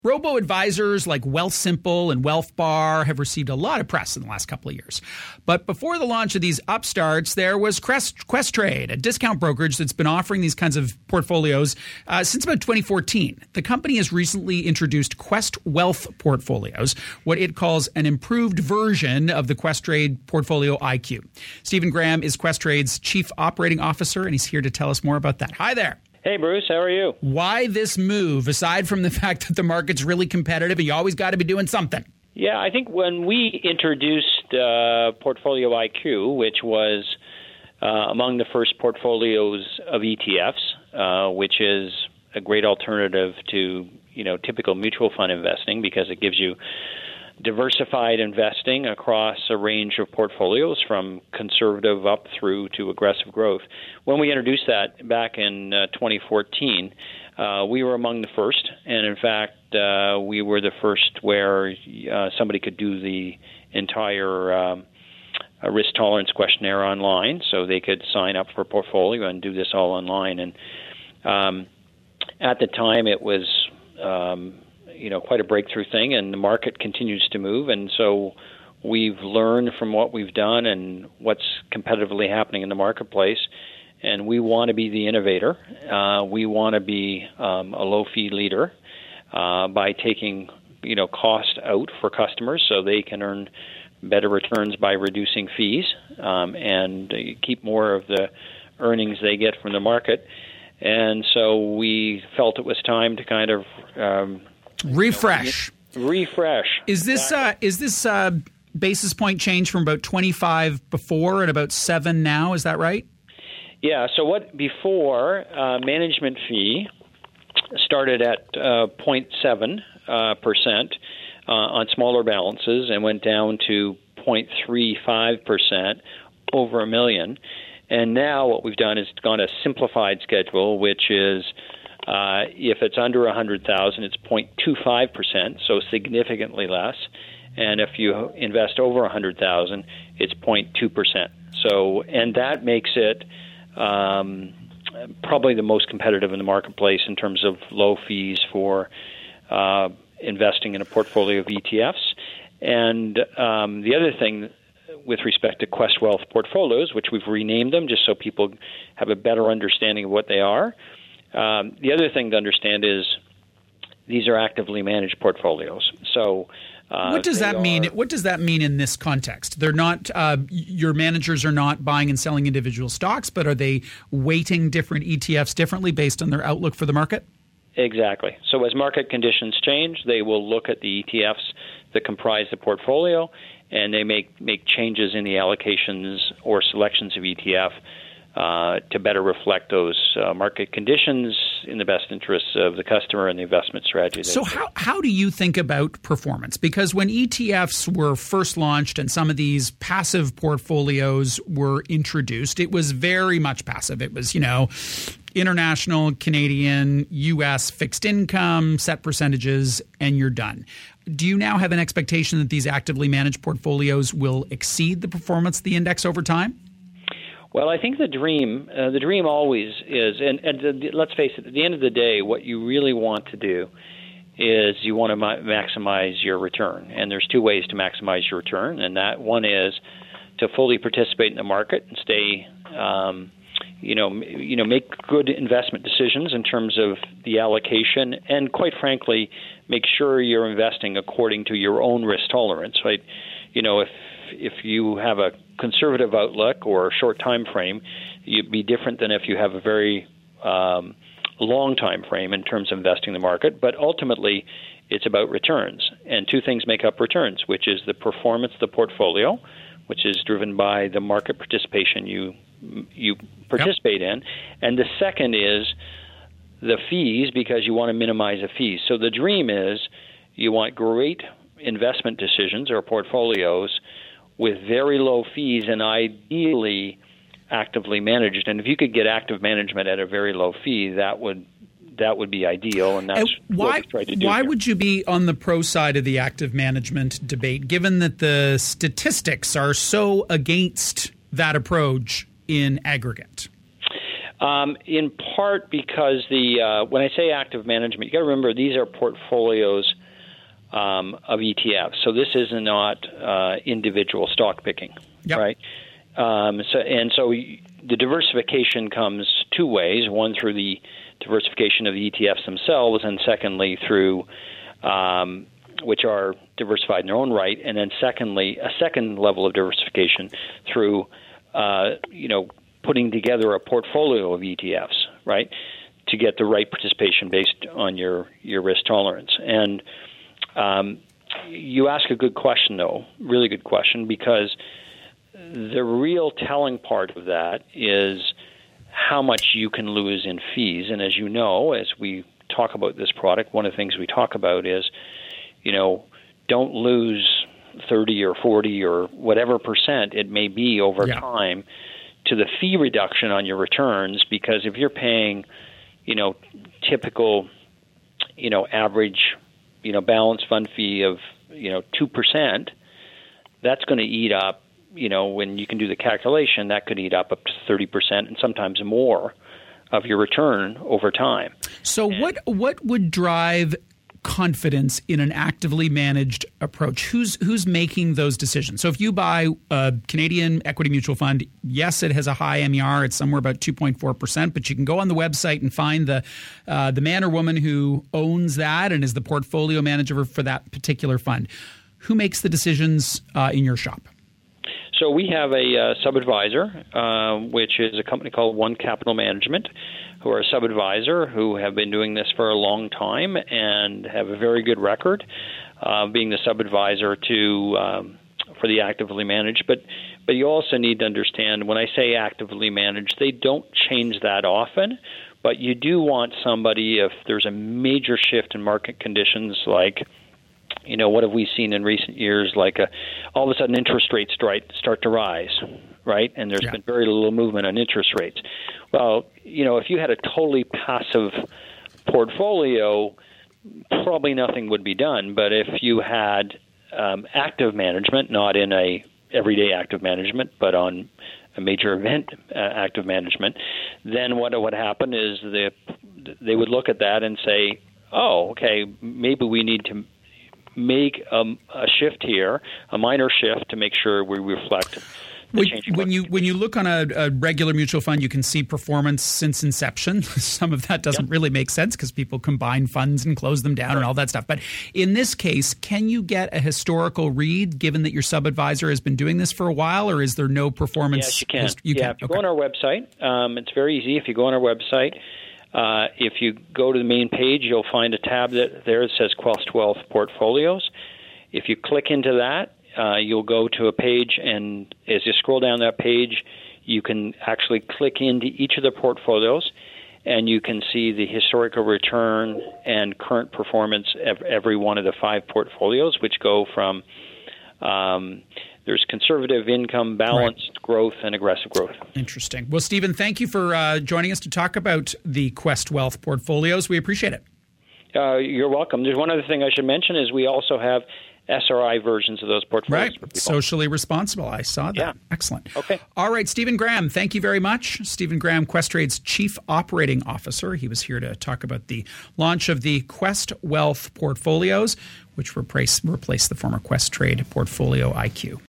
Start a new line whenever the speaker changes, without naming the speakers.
Robo-advisors like Wealthsimple and WealthBar have received a lot of press in the last couple of years. But before the launch of these upstarts, there was Questrade, a discount brokerage that's been offering these kinds of portfolios since about 2014. The company has recently introduced Quest Wealth Portfolios, what it calls an improved version of the Questrade Portfolio IQ. Stephen Graham is Questrade's Chief Operating Officer, and he's here to tell us more about that. Hi there.
Hey, Bruce. How are you?
Why this move, aside from the fact that the market's really competitive and you always got to be doing something?
Yeah, I think when we introduced Portfolio IQ, which was among the first portfolios of ETFs, which is a great alternative to typical mutual fund investing because it gives you diversified investing across a range of portfolios from conservative up through to aggressive growth. When we introduced that back in 2014, we were among the first, and in fact, we were the first where somebody could do the entire risk tolerance questionnaire online, so they could sign up for a portfolio and do this all online. And at the time, it was quite a breakthrough thing, and the market continues to move. And so we've learned from what we've done and what's competitively happening in the marketplace, and we want to be the innovator. We want to be a low-fee leader by taking cost out for customers so they can earn better returns by reducing fees and keep more of the earnings they get from the market. And so we felt it was time to kind of
refresh. Is this basis point change from about 25 before and about 7 now? Is that right?
Yeah. So what before management fee started at 0.7% on smaller balances and went down to 0.35% over $1 million. And now what we've done is gone a simplified schedule, which is if it's under 100,000, it's 0.25%, so significantly less. And if you invest over 100,000, it's 0.2%. So, and that makes it probably the most competitive in the marketplace in terms of low fees for investing in a portfolio of ETFs. And the other thing with respect to Quest Wealth portfolios, which we've renamed them just so people have a better understanding of what they are. The other thing to understand is these are actively managed portfolios. So
what does that mean? What does that mean in this context? They're not your managers are not buying and selling individual stocks, but are they weighting different ETFs differently based on their outlook for the market?
Exactly. So as market conditions change, they will look at the ETFs that comprise the portfolio, and they make changes in the allocations or selections of ETF to better reflect those market conditions in the best interests of the customer and the investment strategy.
So how do you think about performance? Because when ETFs were first launched and some of these passive portfolios were introduced, it was very much passive. It was, international, Canadian, U.S. fixed income, set percentages, and you're done. Do you now have an expectation that these actively managed portfolios will exceed the performance of the index over time?
Well, I think the dream always is, and let's face it, at the end of the day, what you really want to do is you want to maximize your return. And there's two ways to maximize your return, and that one is to fully participate in the market and stay make good investment decisions in terms of the allocation, and quite frankly, make sure you're investing according to your own risk tolerance. Right? If you have a conservative outlook or a short time frame, you'd be different than if you have a very long time frame in terms of investing in the market. But ultimately, it's about returns, and two things make up returns, which is the performance of the portfolio, which is driven by the market participation you participate in, and the second is the fees, because you want to minimize the fees. So the dream is you want great investment decisions or portfolios with very low fees and ideally actively managed. And if you could get active management at a very low fee, that would be ideal, and that's what we try to do.
Why would you be on the pro side of the active management debate, given that the statistics are so against that approach in aggregate?
In part because when I say active management, you got to remember these are portfolios of ETFs. So this is not individual stock picking, right? So the diversification comes two ways: one through the diversification of the ETFs themselves, and secondly through which are diversified in their own right, and then secondly a second level of diversification through putting together a portfolio of ETFs, right, to get the right participation based on your risk tolerance. And you ask a good question, though, really good question, because the real telling part of that is how much you can lose in fees. And as you know, as we talk about this product, one of the things we talk about is, don't lose 30 or 40 or whatever percent it may be over time to the fee reduction on your returns, because if you're paying, typical, average, balance fund fee of, 2%, that's going to eat up, when you can do the calculation, that could eat up to 30% and sometimes more of your return over time.
So what would drive confidence in an actively managed approach? Who's making those decisions? So if you buy a Canadian equity mutual fund, yes, it has a high MER. It's somewhere about 2.4%, but you can go on the website and find the man or woman who owns that and is the portfolio manager for that particular fund. Who makes the decisions in your shop?
So we have a sub-advisor, which is a company called One Capital Management, who are a sub-advisor who have been doing this for a long time and have a very good record being the sub-advisor for the actively managed. But you also need to understand, when I say actively managed, they don't change that often, but you do want somebody, if there's a major shift in market conditions, like what have we seen in recent years? Like all of a sudden interest rates start to rise, right? And there's been very little movement on interest rates. Well, if you had a totally passive portfolio, probably nothing would be done. But if you had active management, not in a everyday active management, but on a major event active management, then what would happen is they would look at that and say, oh, okay, maybe we need to make a shift here, a minor shift, to make sure we reflect the change.
When you look on a regular mutual fund, you can see performance since inception. Some of that doesn't really make sense because people combine funds and close them down and all that stuff. But in this case, can you get a historical read, given that your sub-advisor has been doing this for a while, or is there no performance?
Yes, you can. If you go on our website, it's very easy. If you go on our website, if you go to the main page, you'll find a tab that says Quest Wealth Portfolios. If you click into that, you'll go to a page, and as you scroll down that page, you can actually click into each of the portfolios, and you can see the historical return and current performance of every one of the 5 portfolios, which go from there's conservative, income, balanced growth, and aggressive growth.
Interesting. Well, Stephen, thank you for joining us to talk about the Quest Wealth portfolios. We appreciate it.
You're welcome. There's one other thing I should mention is we also have SRI versions of those portfolios.
Right. Socially responsible. I saw that.
Yeah.
Excellent.
Okay.
All right, Stephen Graham, thank you very much. Stephen Graham, Questrade's Chief Operating Officer. He was here to talk about the launch of the Quest Wealth portfolios, which replace the former Questrade Portfolio IQ.